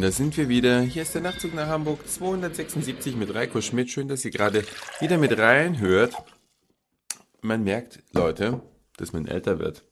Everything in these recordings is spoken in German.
Da sind wir wieder. Hier ist der Nachtzug nach Hamburg 276 mit Reiko Schmidt. Schön, dass ihr gerade wieder mit reinhört. Man merkt, Leute, dass man älter wird.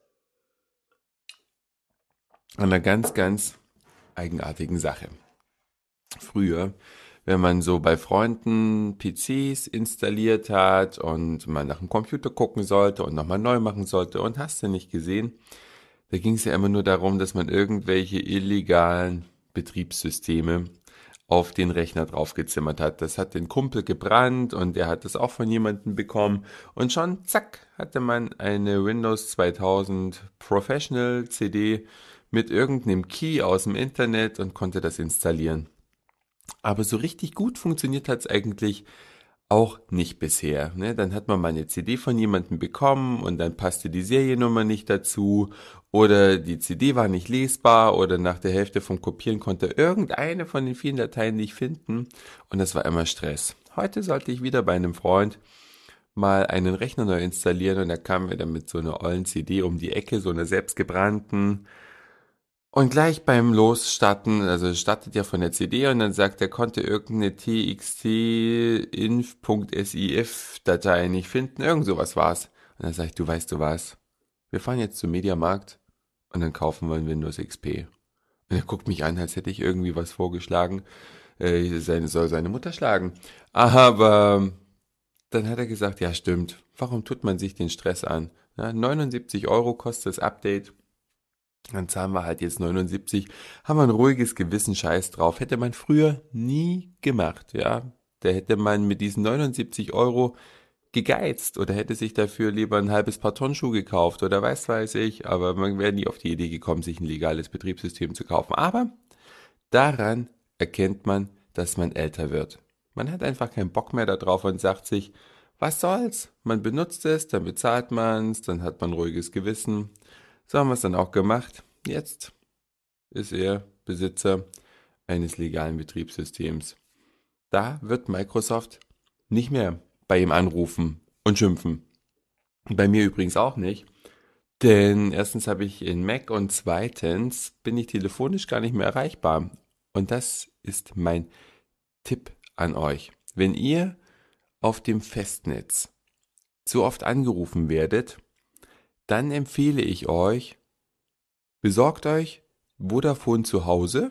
An einer ganz, ganz eigenartigen Sache. Früher, wenn man so bei Freunden PCs installiert hat und man nach dem Computer gucken sollte und nochmal neu machen sollte und hast du nicht gesehen, da ging es ja immer nur darum, dass man irgendwelche illegalen Betriebssysteme auf den Rechner draufgezimmert hat. Das hat den Kumpel gebrannt und er hat das auch von jemandem bekommen. Und schon, zack, hatte man eine Windows 2000 Professional CD mit irgendeinem Key aus dem Internet und konnte das installieren. Aber so richtig gut funktioniert hat es eigentlich auch nicht bisher. Ne? Dann hat man mal eine CD von jemandem bekommen und dann passte die Seriennummer nicht dazu oder die CD war nicht lesbar oder nach der Hälfte vom Kopieren konnte irgendeine von den vielen Dateien nicht finden und das war immer Stress. Heute sollte ich wieder bei einem Freund mal einen Rechner neu installieren und er kam mir dann mit so einer ollen CD um die Ecke, so einer selbstgebrannten. Und gleich beim Losstarten, also es startet ja von der CD und dann sagt er, konnte irgendeine txt.inf.sif-Datei nicht finden, irgend sowas war's. Und dann sage ich, du weißt du was, wir fahren jetzt zum Mediamarkt und dann kaufen wir ein Windows XP. Und er guckt mich an, als hätte ich irgendwie was vorgeschlagen, soll seine Mutter schlagen. Aber dann hat er gesagt, ja stimmt, warum tut man sich den Stress an? Ja, 79 € kostet das Update. Dann zahlen wir halt jetzt 79, haben wir ein ruhiges Gewissen, Scheiß drauf. Hätte man früher nie gemacht, ja. Da hätte man mit diesen 79 € gegeizt oder hätte sich dafür lieber ein halbes Paar Turnschuhe gekauft oder weiß ich, aber man wäre nie auf die Idee gekommen, sich ein legales Betriebssystem zu kaufen. Aber daran erkennt man, dass man älter wird. Man hat einfach keinen Bock mehr darauf und sagt sich, was soll's? Man benutzt es, dann bezahlt man's, dann hat man ein ruhiges Gewissen. So haben wir es dann auch gemacht. Jetzt ist er Besitzer eines legalen Betriebssystems. Da wird Microsoft nicht mehr bei ihm anrufen und schimpfen. Bei mir übrigens auch nicht. Denn erstens habe ich einen Mac und zweitens bin ich telefonisch gar nicht mehr erreichbar. Und das ist mein Tipp an euch. Wenn ihr auf dem Festnetz zu oft angerufen werdet, dann empfehle ich euch, besorgt euch Vodafone zu Hause,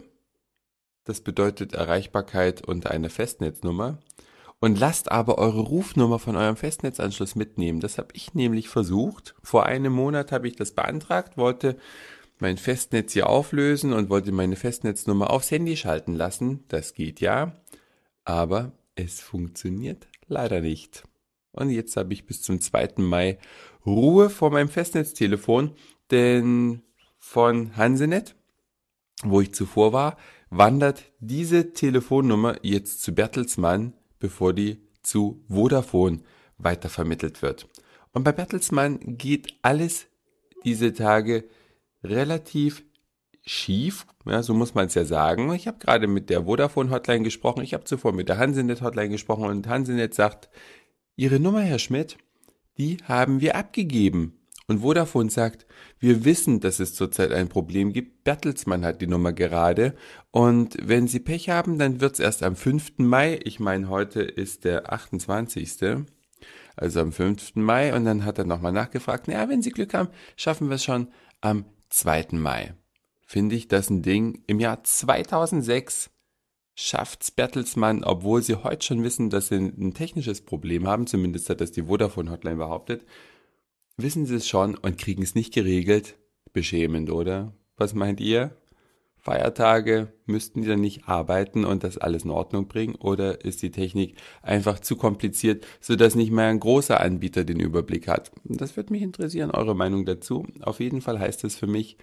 das bedeutet Erreichbarkeit unter einer Festnetznummer, und lasst aber eure Rufnummer von eurem Festnetzanschluss mitnehmen. Das habe ich nämlich versucht. Vor einem Monat habe ich das beantragt, wollte mein Festnetz hier auflösen und wollte meine Festnetznummer aufs Handy schalten lassen. Das geht ja, aber es funktioniert leider nicht. Und jetzt habe ich bis zum 2. Mai Ruhe vor meinem Festnetztelefon, denn von Hansenet, wo ich zuvor war, wandert diese Telefonnummer jetzt zu Bertelsmann, bevor die zu Vodafone weitervermittelt wird. Und bei Bertelsmann geht alles diese Tage relativ schief, ja, so muss man es ja sagen. Ich habe gerade mit der Vodafone-Hotline gesprochen, ich habe zuvor mit der Hansenet-Hotline gesprochen und Hansenet sagt, Ihre Nummer, Herr Schmidt, die haben wir abgegeben. Und Vodafone sagt, wir wissen, dass es zurzeit ein Problem gibt. Bertelsmann hat die Nummer gerade. Und wenn Sie Pech haben, dann wird es erst am 5. Mai. Ich meine, heute ist der 28. Also am 5. Mai. Und dann hat er nochmal nachgefragt, naja, wenn Sie Glück haben, schaffen wir es schon am 2. Mai. Finde ich das ein Ding. Im Jahr 2006 schafft's Bertelsmann, obwohl sie heute schon wissen, dass sie ein technisches Problem haben, zumindest hat das die Vodafone-Hotline behauptet, wissen sie es schon und kriegen es nicht geregelt. Beschämend, oder? Was meint ihr? Feiertage, müssten die dann nicht arbeiten und das alles in Ordnung bringen? Oder ist die Technik einfach zu kompliziert, sodass nicht mehr ein großer Anbieter den Überblick hat? Das würde mich interessieren, eure Meinung dazu. Auf jeden Fall heißt es für mich,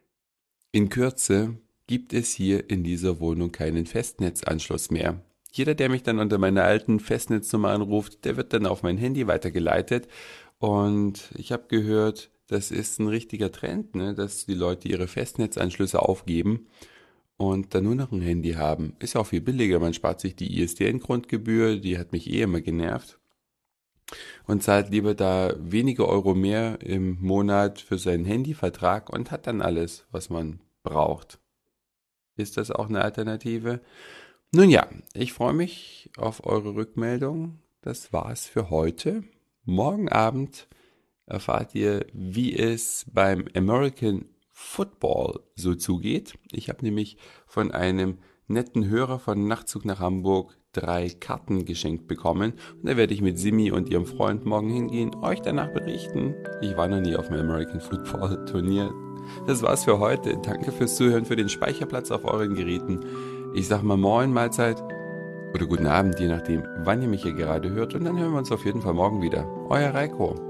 in Kürze gibt es hier in dieser Wohnung keinen Festnetzanschluss mehr. Jeder, der mich dann unter meiner alten Festnetznummer anruft, der wird dann auf mein Handy weitergeleitet. Und ich habe gehört, das ist ein richtiger Trend, ne, dass die Leute ihre Festnetzanschlüsse aufgeben und dann nur noch ein Handy haben. Ist auch viel billiger, man spart sich die ISDN-Grundgebühr, die hat mich immer genervt. Und zahlt lieber da wenige Euro mehr im Monat für seinen Handyvertrag und hat dann alles, was man braucht. Ist das auch eine Alternative? Nun ja, ich freue mich auf eure Rückmeldung. Das war's für heute. Morgen Abend erfahrt ihr, wie es beim American Football so zugeht. Ich habe nämlich von einem netten Hörer von Nachtzug nach Hamburg 3 Karten geschenkt bekommen. Und da werde ich mit Simi und ihrem Freund morgen hingehen, euch danach berichten. Ich war noch nie auf dem American Football Turnier. Das war's für heute. Danke fürs Zuhören, für den Speicherplatz auf euren Geräten. Ich sag mal Moin, Mahlzeit oder guten Abend, je nachdem, wann ihr mich hier gerade hört. Und dann hören wir uns auf jeden Fall morgen wieder. Euer Reiko.